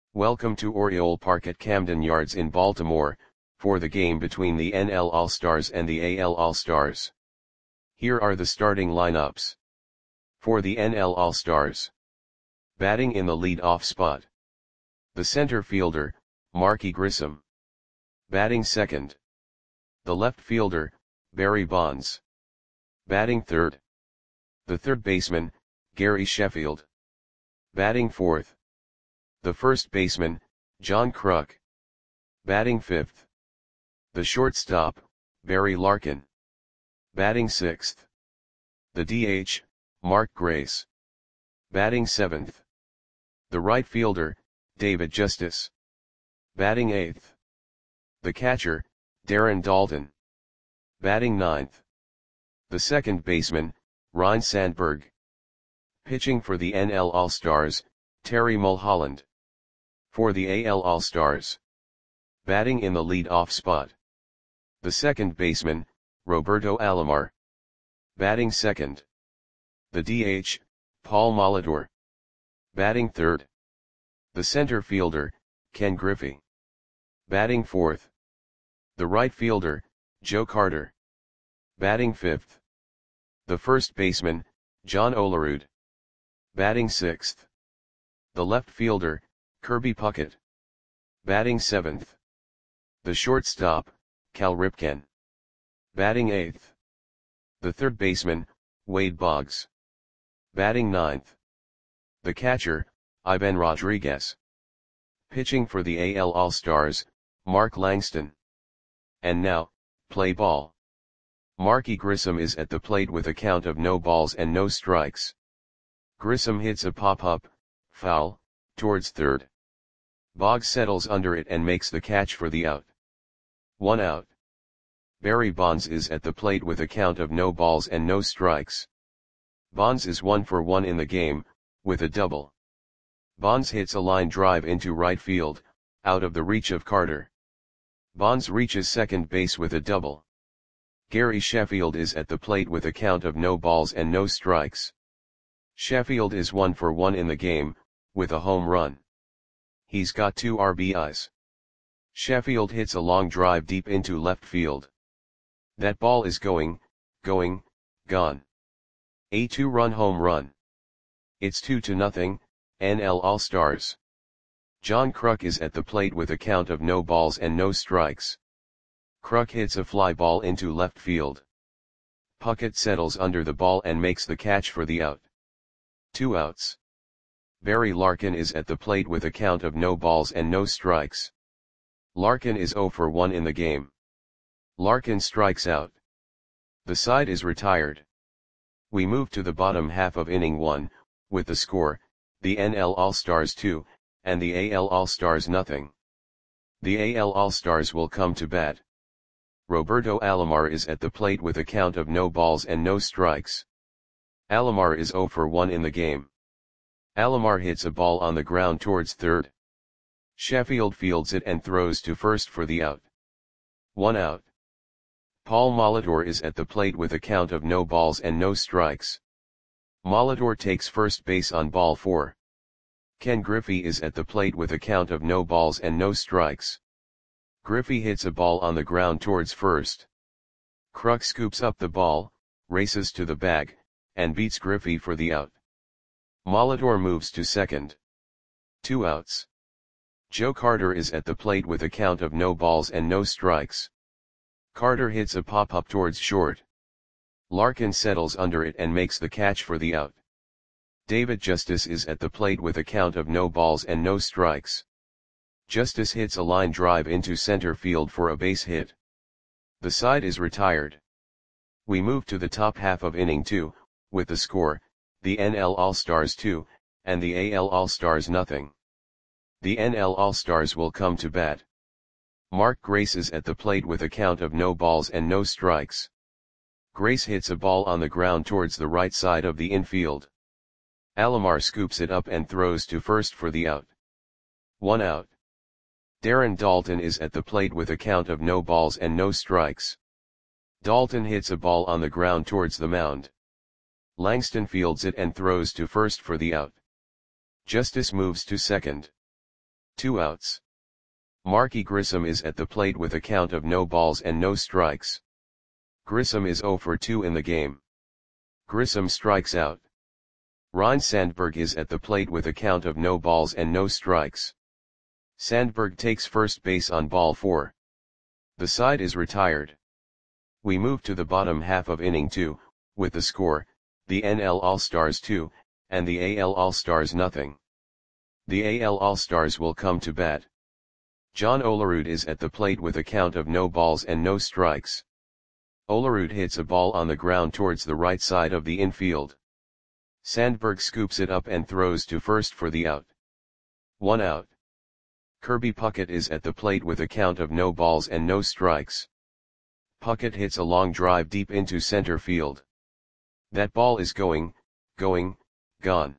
Welcome to Oriole Park at Camden Yards in Baltimore, for the game between the NL All-Stars and the AL All-Stars. Here are the starting lineups. For the NL All-Stars. Batting in the lead-off spot. The center fielder, Marky Grissom. Batting second. The left fielder, Barry Bonds. Batting third. The third baseman, Gary Sheffield. Batting fourth. The first baseman, John Kruk. Batting fifth. The shortstop, Barry Larkin. Batting sixth. The DH, Mark Grace. Batting seventh. The right fielder, David Justice. Batting eighth. The catcher, Darren Daulton. Batting ninth. The second baseman, Ryne Sandberg. Pitching for the NL All-Stars, Terry Mulholland. For the AL All-Stars. Batting in the lead-off spot. The second baseman, Roberto Alomar. Batting second. The DH, Paul Molitor. Batting third. The center fielder, Ken Griffey. Batting fourth. The right fielder, Joe Carter. Batting fifth. The first baseman, John Olerud. Batting sixth. The left fielder, Kirby Puckett. Batting seventh. The shortstop, Cal Ripken. Batting eighth. The third baseman, Wade Boggs. Batting ninth. The catcher, Ivan Rodriguez. Pitching for the AL All-Stars, Mark Langston. And now, play ball. Marky Grissom is at the plate with a count of no balls and no strikes. Grissom hits a pop-up, foul, towards third. Boggs settles under it and makes the catch for the out. 1 out. Barry Bonds is at the plate with a count of no balls and no strikes. Bonds is 1 for 1 in the game, with a double. Bonds hits a line drive into right field, out of the reach of Carter. Bonds reaches second base with a double. Gary Sheffield is at the plate with a count of no balls and no strikes. Sheffield is 1 for 1 in the game, with a home run. He's got 2 RBIs. Sheffield hits a long drive deep into left field. That ball is gone. A 2-run home run. It's 2-0, NL All-Stars. John Kruk is at the plate with a count of no balls and no strikes. Kruk hits a fly ball into left field. Puckett settles under the ball and makes the catch for the out. 2 outs. Barry Larkin is at the plate with a count of no balls and no strikes. Larkin is 0 for 1 in the game. Larkin strikes out. The side is retired. We move to the bottom half of inning 1, with the score, the NL All-Stars 2, and the AL All-Stars 0. The AL All-Stars will come to bat. Roberto Alomar is at the plate with a count of no balls and no strikes. Alomar is 0 for 1 in the game. Alomar hits a ball on the ground towards third. Sheffield fields it and throws to first for the out. 1 out. Paul Molitor is at the plate with a count of no balls and no strikes. Molitor takes first base on ball 4. Ken Griffey is at the plate with a count of no balls and no strikes. Griffey hits a ball on the ground towards first. Kruk scoops up the ball, races to the bag, and beats Griffey for the out. Molitor moves to second. 2 outs. Joe Carter is at the plate with a count of no balls and no strikes. Carter hits a pop-up towards short. Larkin settles under it and makes the catch for the out. David Justice is at the plate with a count of no balls and no strikes. Justice hits a line drive into center field for a base hit. The side is retired. We move to the top half of inning 2, with the score, the NL All-Stars 2, and the AL All-Stars 0. The NL All-Stars will come to bat. Mark Grace is at the plate with a count of no balls and no strikes. Grace hits a ball on the ground towards the right side of the infield. Alomar scoops it up and throws to first for the out. 1 out. Darren Daulton is at the plate with a count of no balls and no strikes. Daulton hits a ball on the ground towards the mound. Langston fields it and throws to first for the out. Justice moves to second. 2 outs. Marky Grissom is at the plate with a count of no balls and no strikes. Grissom is 0 for 2 in the game. Grissom strikes out. Ryne Sandberg is at the plate with a count of no balls and no strikes. Sandberg takes first base on ball 4. The side is retired. We move to the bottom half of inning 2, with the score, the NL All-Stars 2, and the AL All-Stars nothing. The AL All-Stars will come to bat. John Olerud is at the plate with a count of no balls and no strikes. Olerud hits a ball on the ground towards the right side of the infield. Sandberg scoops it up and throws to first for the out. 1 out. Kirby Puckett is at the plate with a count of no balls and no strikes. Puckett hits a long drive deep into center field. That ball is going, gone.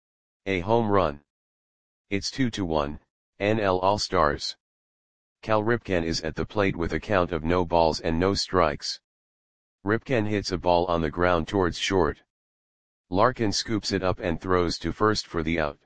A home run. It's 2-1, NL All-Stars. Cal Ripken is at the plate with a count of no balls and no strikes. Ripken hits a ball on the ground towards short. Larkin scoops it up and throws to first for the out.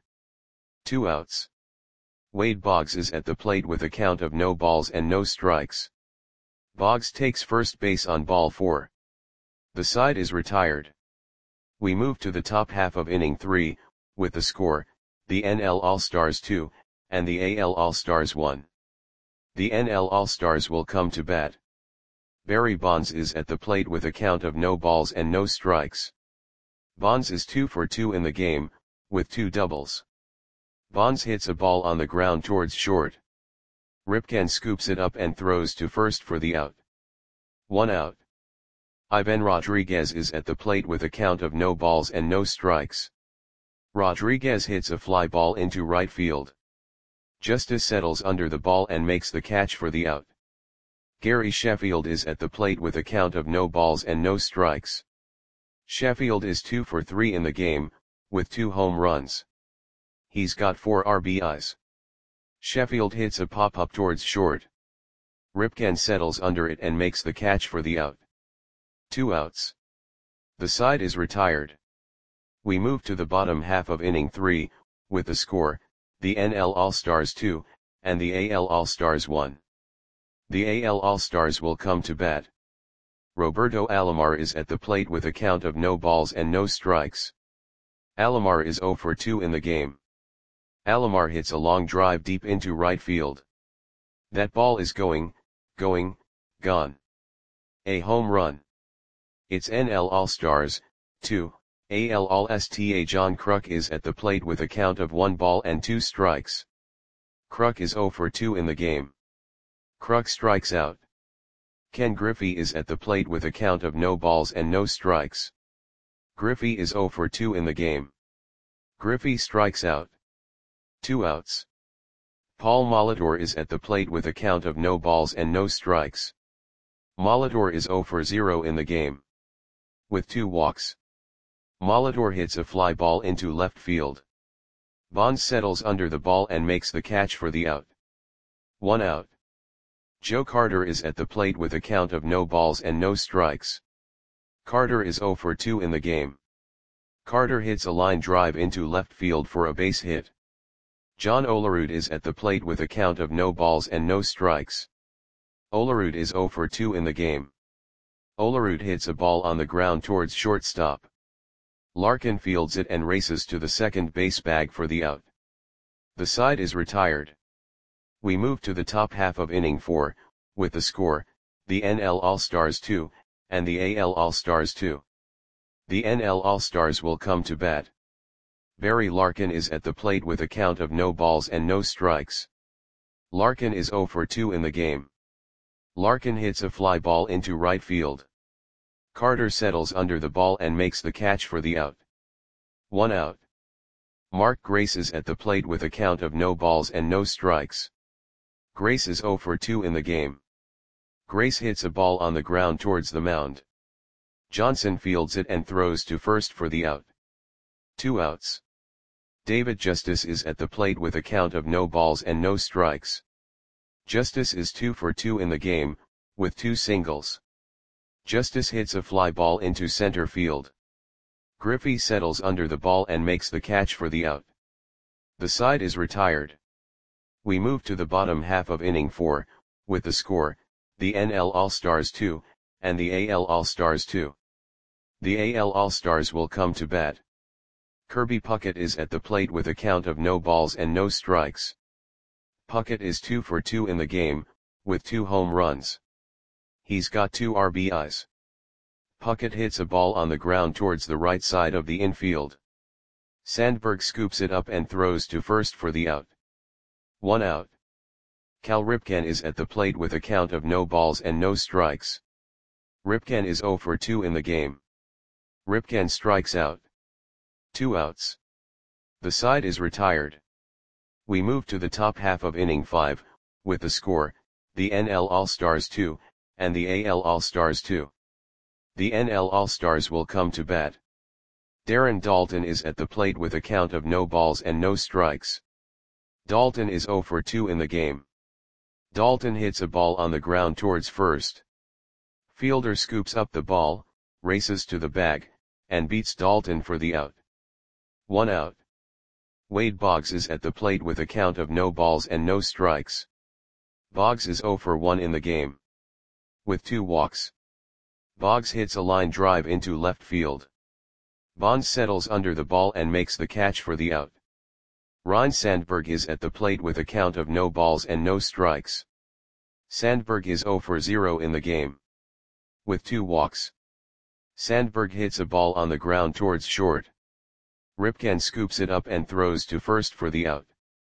2 outs. Wade Boggs is at the plate with a count of no balls and no strikes. Boggs takes first base on ball 4. The side is retired. We move to the top half of inning 3, with the score, the NL All-Stars 2, and the AL All-Stars 1. The NL All-Stars will come to bat. Barry Bonds is at the plate with a count of no balls and no strikes. Bonds is 2 for 2 in the game, with 2 doubles. Bonds hits a ball on the ground towards short. Ripken scoops it up and throws to first for the out. 1 out. Ivan Rodriguez is at the plate with a count of no balls and no strikes. Rodriguez hits a fly ball into right field. Justice settles under the ball and makes the catch for the out. Gary Sheffield is at the plate with a count of no balls and no strikes. Sheffield is 2 for 3 in the game, with 2 home runs. He's got 4 RBIs. Sheffield hits a pop-up towards short. Ripken settles under it and makes the catch for the out. 2 outs. The side is retired. We move to the bottom half of inning 3, with the score, the NL All-Stars 2, and the AL All-Stars 1. The AL All-Stars will come to bat. Roberto Alomar is at the plate with a count of no balls and no strikes. Alomar is 0 for 2 in the game. Alomar hits a long drive deep into right field. That ball is going, gone. A home run. It's NL All-Stars, 2, AL All-Sta. John Kruk is at the plate with a count of 1 ball and 2 strikes. Kruk is 0 for 2 in the game. Kruk strikes out. Ken Griffey is at the plate with a count of no balls and no strikes. Griffey is 0 for 2 in the game. Griffey strikes out. 2 outs. Paul Molitor is at the plate with a count of no balls and no strikes. Molitor is 0 for 0 in the game. With 2 walks. Molitor hits a fly ball into left field. Bonds settles under the ball and makes the catch for the out. 1 out. Joe Carter is at the plate with a count of no balls and no strikes. Carter is 0 for 2 in the game. Carter hits a line drive into left field for a base hit. John Olerud is at the plate with a count of no balls and no strikes. Olerud is 0 for 2 in the game. Olerud hits a ball on the ground towards shortstop. Larkin fields it and races to the second base bag for the out. The side is retired. We move to the top half of inning 4, with the score, the NL All-Stars 2, and the AL All-Stars 2. The NL All-Stars will come to bat. Barry Larkin is at the plate with a count of no balls and no strikes. Larkin is 0 for 2 in the game. Larkin hits a fly ball into right field. Carter settles under the ball and makes the catch for the out. 1 out. Mark Grace is at the plate with a count of no balls and no strikes. Grace is 0 for 2 in the game. Grace hits a ball on the ground towards the mound. Johnson fields it and throws to first for the out. 2 outs. David Justice is at the plate with a count of no balls and no strikes. Justice is 2 for 2 in the game, with 2 singles. Justice hits a fly ball into center field. Griffey settles under the ball and makes the catch for the out. The side is retired. We move to the bottom half of inning 4, with the score, the NL All-Stars 2, and the AL All-Stars 2. The AL All-Stars will come to bat. Kirby Puckett is at the plate with a count of no balls and no strikes. Puckett is 2 for 2 in the game, with 2 home runs. He's got 2 RBIs. Puckett hits a ball on the ground towards the right side of the infield. Sandberg scoops it up and throws to first for the out. 1 out. Cal Ripken is at the plate with a count of no balls and no strikes. Ripken is 0 for 2 in the game. Ripken strikes out. 2 outs. The side is retired. We move to the top half of inning 5, with the score, the NL All-Stars 2, and the AL All-Stars 2. The NL All-Stars will come to bat. Darren Daulton is at the plate with a count of no balls and no strikes. Daulton is 0 for 2 in the game. Daulton hits a ball on the ground towards first. Fielder scoops up the ball, races to the bag, and beats Daulton for the out. 1 out. Wade Boggs is at the plate with a count of no balls and no strikes. Boggs is 0 for 1 in the game. With 2 walks. Boggs hits a line drive into left field. Bonds settles under the ball and makes the catch for the out. Ryne Sandberg is at the plate with a count of no balls and no strikes. Sandberg is 0 for 0 in the game. With 2 walks. Sandberg hits a ball on the ground towards short. Ripken scoops it up and throws to first for the out.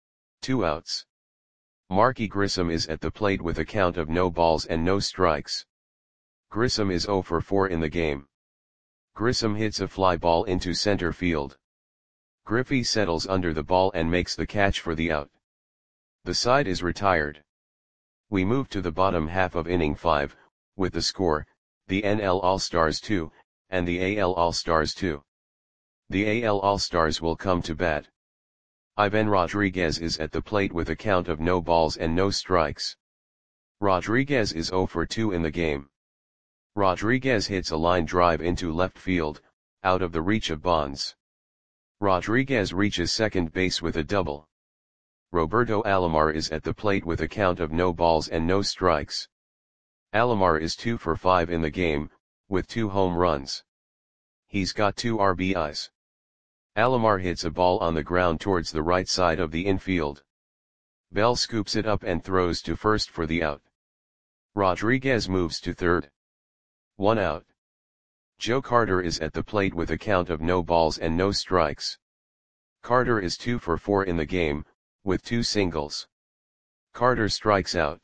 2 outs. Marky Grissom is at the plate with a count of no balls and no strikes. Grissom is 0 for 4 in the game. Grissom hits a fly ball into center field. Griffey settles under the ball and makes the catch for the out. The side is retired. We move to the bottom half of inning 5, with the score, the NL All-Stars 2, and the AL All-Stars 2. The AL All-Stars will come to bat. Ivan Rodriguez is at the plate with a count of no balls and no strikes. Rodriguez is 0 for 2 in the game. Rodriguez hits a line drive into left field, out of the reach of Bonds. Rodriguez reaches second base with a double. Roberto Alomar is at the plate with a count of no balls and no strikes. Alomar is 2 for 5 in the game, with 2 home runs. He's got 2 RBIs. Alomar hits a ball on the ground towards the right side of the infield. Bell scoops it up and throws to first for the out. Rodriguez moves to third. 1 out. Joe Carter is at the plate with a count of no balls and no strikes. Carter is 2 for 4 in the game, with 2 singles. Carter strikes out.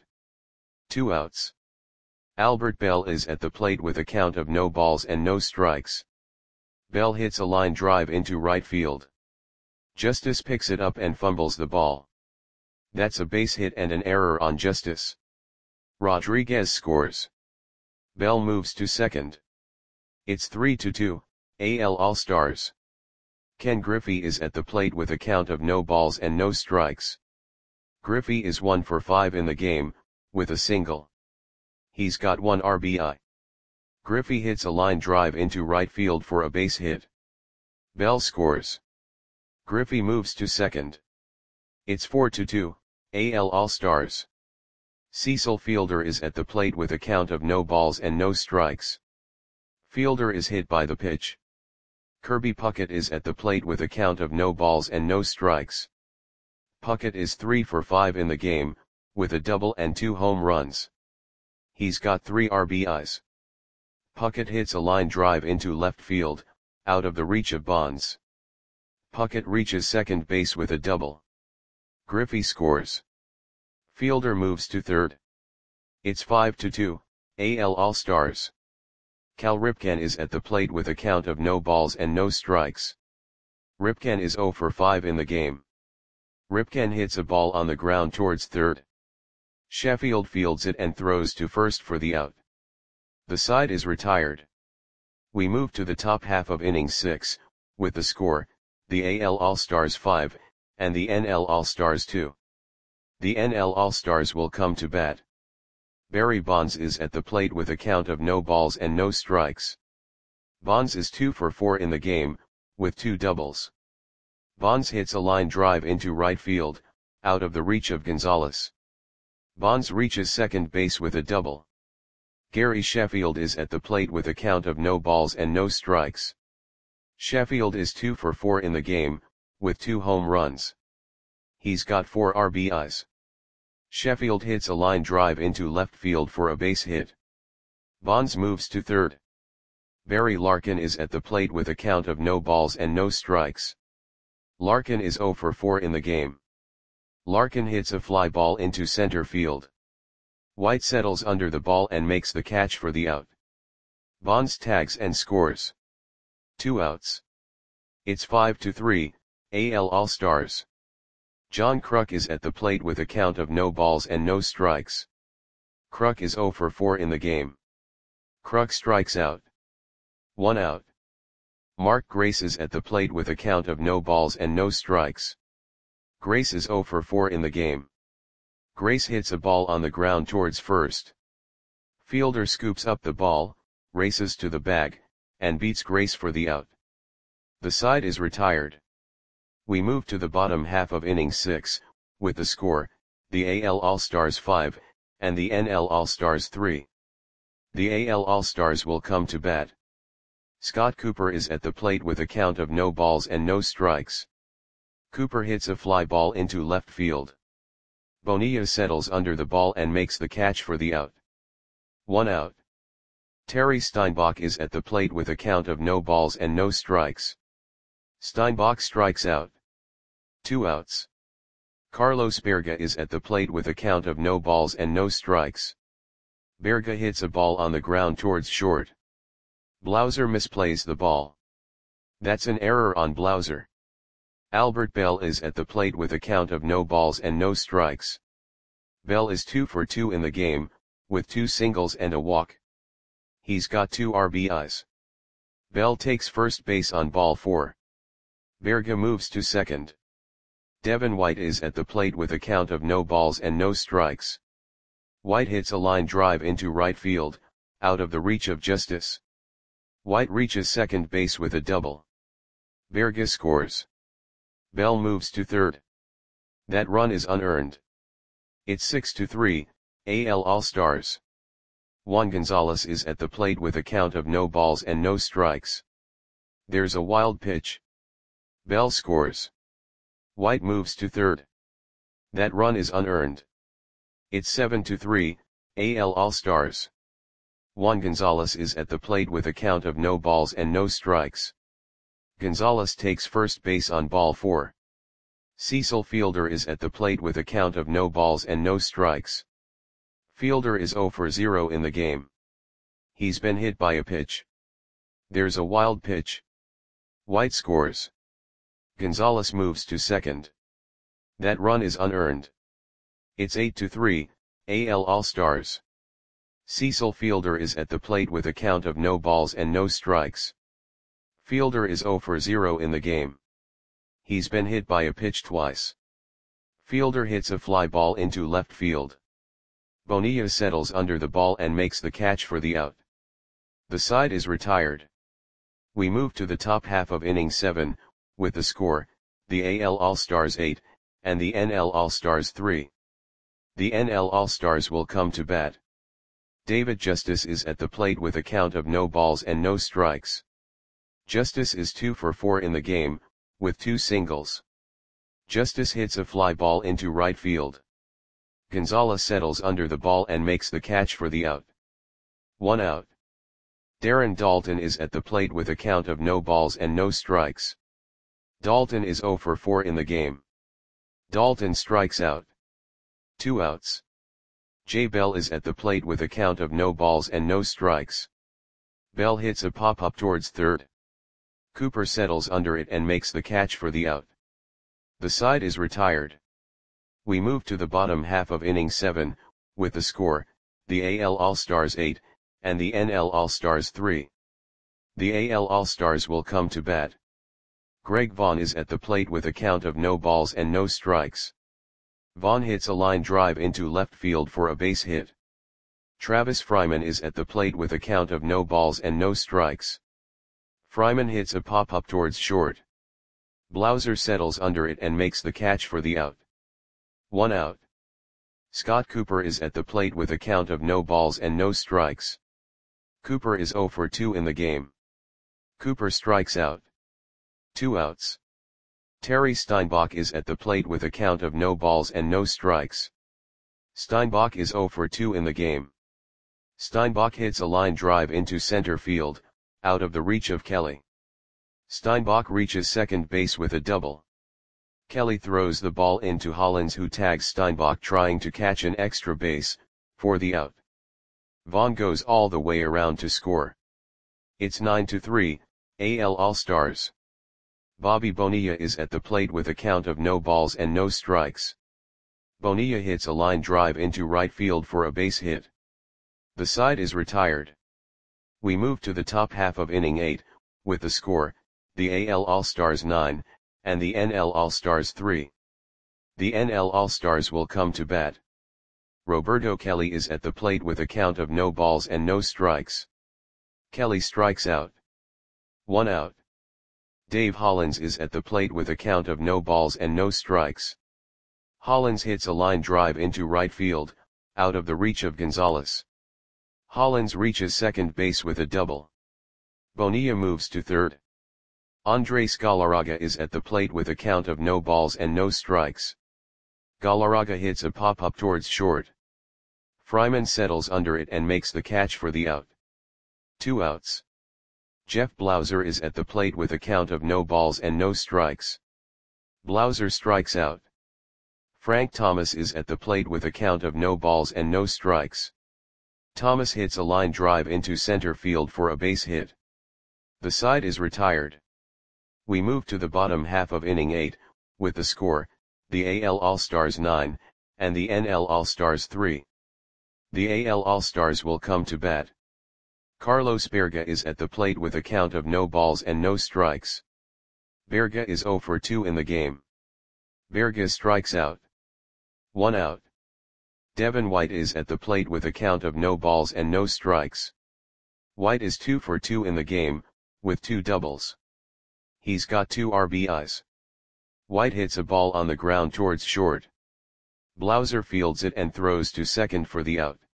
2 outs. Albert Bell is at the plate with a count of no balls and no strikes. Bell hits a line drive into right field. Justice picks it up and fumbles the ball. That's a base hit and an error on Justice. Rodriguez scores. Bell moves to second. It's 3-2, AL All-Stars. Ken Griffey is at the plate with a count of no balls and no strikes. Griffey is 1 for 5 in the game, with a single. He's got 1 RBI. Griffey hits a line drive into right field for a base hit. Bell scores. Griffey moves to second. It's 4-2, AL All-Stars. Cecil Fielder is at the plate with a count of no balls and no strikes. Fielder is hit by the pitch. Kirby Puckett is at the plate with a count of no balls and no strikes. Puckett is 3 for 5 in the game, with a double and 2 home runs. He's got 3 RBIs. Puckett hits a line drive into left field, out of the reach of Bonds. Puckett reaches second base with a double. Griffey scores. Fielder moves to third. It's 5-2, AL All-Stars. Cal Ripken is at the plate with a count of no balls and no strikes. Ripken is 0 for 5 in the game. Ripken hits a ball on the ground towards third. Sheffield fields it and throws to first for the out. The side is retired. We move to the top half of inning 6, with the score, the AL All-Stars 5, and the NL All-Stars 2. The NL All-Stars will come to bat. Barry Bonds is at the plate with a count of no balls and no strikes. Bonds is 2 for 4 in the game, with 2 doubles. Bonds hits a line drive into right field, out of the reach of Gonzalez. Bonds reaches second base with a double. Gary Sheffield is at the plate with a count of no balls and no strikes. Sheffield is 2 for 4 in the game, with 2 home runs. He's got 4 RBIs. Sheffield hits a line drive into left field for a base hit. Bonds moves to third. Barry Larkin is at the plate with a count of no balls and no strikes. Larkin is 0 for 4 in the game. Larkin hits a fly ball into center field. White settles under the ball and makes the catch for the out. Bonds tags and scores. 2 outs. It's 5-3, AL All-Stars. John Kruk is at the plate with a count of no balls and no strikes. Kruk is 0 for 4 in the game. Kruk strikes out. 1 out. Mark Grace is at the plate with a count of no balls and no strikes. Grace is 0 for 4 in the game. Grace hits a ball on the ground towards first. Fielder scoops up the ball, races to the bag, and beats Grace for the out. The side is retired. We move to the bottom half of inning 6, with the score, the AL All-Stars 5, and the NL All-Stars 3. The AL All-Stars will come to bat. Scott Cooper is at the plate with a count of no balls and no strikes. Cooper hits a fly ball into left field. Bonilla settles under the ball and makes the catch for the out. 1 out. Terry Steinbach is at the plate with a count of no balls and no strikes. Steinbach strikes out. 2 outs. Carlos Berga is at the plate with a count of no balls and no strikes. Berga hits a ball on the ground towards short. Blauser misplays the ball. That's an error on Blauser. Albert Bell is at the plate with a count of no balls and no strikes. Bell is 2 for 2 in the game, with 2 singles and a walk. He's got 2 RBIs. Bell takes first base on ball 4. Berga moves to second. Devin White is at the plate with a count of no balls and no strikes. White hits a line drive into right field, out of the reach of Justice. White reaches second base with a double. Berga scores. Bell moves to third. That run is unearned. It's 6-3, AL All-Stars. Juan Gonzalez is at the plate with a count of no balls and no strikes. There's a wild pitch. Bell scores. White moves to third. That run is unearned. It's 7-3, AL All-Stars. Juan Gonzalez is at the plate with a count of no balls and no strikes. Gonzalez takes first base on ball 4. Cecil Fielder is at the plate with a count of no balls and no strikes. Fielder is 0 for 0 in the game. He's been hit by a pitch. There's a wild pitch. White scores. Gonzalez moves to second. That run is unearned. It's 8-3, AL All-Stars. Cecil Fielder is at the plate with a count of no balls and no strikes. Fielder is 0 for 0 in the game. He's been hit by a pitch twice. Fielder hits a fly ball into left field. Bonilla settles under the ball and makes the catch for the out. The side is retired. We move to the top half of inning 7, with the score, the AL All-Stars 8, and the NL All-Stars 3. The NL All-Stars will come to bat. David Justice is at the plate with a count of no balls and no strikes. Justice is 2 for 4 in the game, with 2 singles. Justice hits a fly ball into right field. Gonzalez settles under the ball and makes the catch for the out. 1 out. Darren Daulton is at the plate with a count of no balls and no strikes. Daulton is 0 for 4 in the game. Daulton strikes out. 2 outs. Jay Bell is at the plate with a count of no balls and no strikes. Bell hits a pop-up towards third. Cooper settles under it and makes the catch for the out. The side is retired. We move to the bottom half of inning 7, with the score, the AL All-Stars 8, and the NL All-Stars 3. The AL All-Stars will come to bat. Greg Vaughn is at the plate with a count of no balls and no strikes. Vaughn hits a line drive into left field for a base hit. Travis Fryman is at the plate with a count of no balls and no strikes. Fryman hits a pop-up towards short. Blauser settles under it and makes the catch for the out. 1 out. Scott Cooper is at the plate with a count of no balls and no strikes. Cooper is 0 for 2 in the game. Cooper strikes out. 2 outs. Terry Steinbach is at the plate with a count of no balls and no strikes. Steinbach is 0 for 2 in the game. Steinbach hits a line drive into center field, out of the reach of Kelly. Steinbach reaches second base with a double. Kelly throws the ball into Hollins, who tags Steinbach trying to catch an extra base, for the out. Vaughn goes all the way around to score. It's 9-3, AL All-Stars. Bobby Bonilla is at the plate with a count of no balls and no strikes. Bonilla hits a line drive into right field for a base hit. The side is retired. We move to the top half of inning 8, with the score, the AL All-Stars 9, and the NL All-Stars 3. The NL All-Stars will come to bat. Roberto Kelly is at the plate with a count of no balls and no strikes. Kelly strikes out. 1 out. Dave Hollins is at the plate with a count of no balls and no strikes. Hollins hits a line drive into right field, out of the reach of Gonzalez. Hollins reaches second base with a double. Bonilla moves to third. Andres Galarraga is at the plate with a count of no balls and no strikes. Galarraga hits a pop-up towards short. Fryman settles under it and makes the catch for the out. 2 outs. Jeff Blauser is at the plate with a count of no balls and no strikes. Blauser strikes out. Frank Thomas is at the plate with a count of no balls and no strikes. Thomas hits a line drive into center field for a base hit. The side is retired. We move to the bottom half of inning 8, with the score, the AL All-Stars 9, and the NL All-Stars 3. The AL All-Stars will come to bat. Carlos Berga is at the plate with a count of no balls and no strikes. Berga is 0 for 2 in the game. Berga strikes out. 1 out. Devin White is at the plate with a count of no balls and no strikes. White is 2 for 2 in the game, with 2 doubles. He's got 2 RBIs. White hits a ball on the ground towards short. Blauser fields it and throws to second for the out.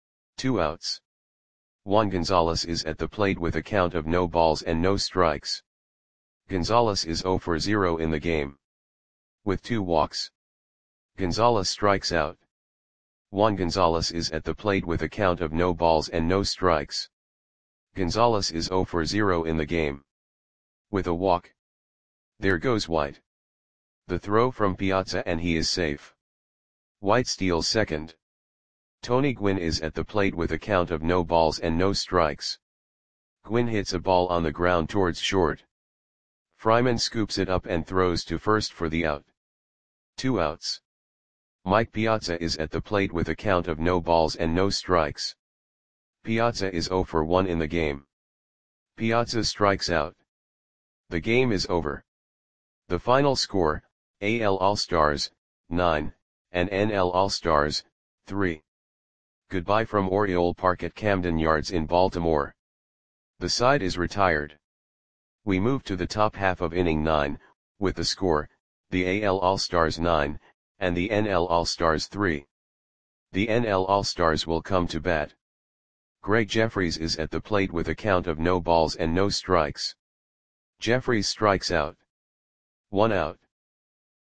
2 outs. Juan Gonzalez is at the plate with a count of no balls and no strikes. Gonzalez is 0 for 0 in the game. With 2 walks. Gonzalez strikes out. Juan Gonzalez is at the plate with a count of no balls and no strikes. Gonzalez is 0 for 0 in the game. With a walk. There goes White. The throw from Piazza and he is safe. White steals second. Tony Gwynn is at the plate with a count of no balls and no strikes. Gwynn hits a ball on the ground towards short. Fryman scoops it up and throws to first for the out. 2 outs. Mike Piazza is at the plate with a count of no balls and no strikes. Piazza is 0 for 1 in the game. Piazza strikes out. The game is over. The final score, AL All-Stars, 9, and NL All-Stars, 3. Goodbye from Oriole Park at Camden Yards in Baltimore. The side is retired. We move to the top half of inning 9, with the score, the AL All-Stars 9, and the NL All-Stars 3. The NL All-Stars will come to bat. Greg Jeffries is at the plate with a count of no balls and no strikes. Jeffries strikes out. 1 out.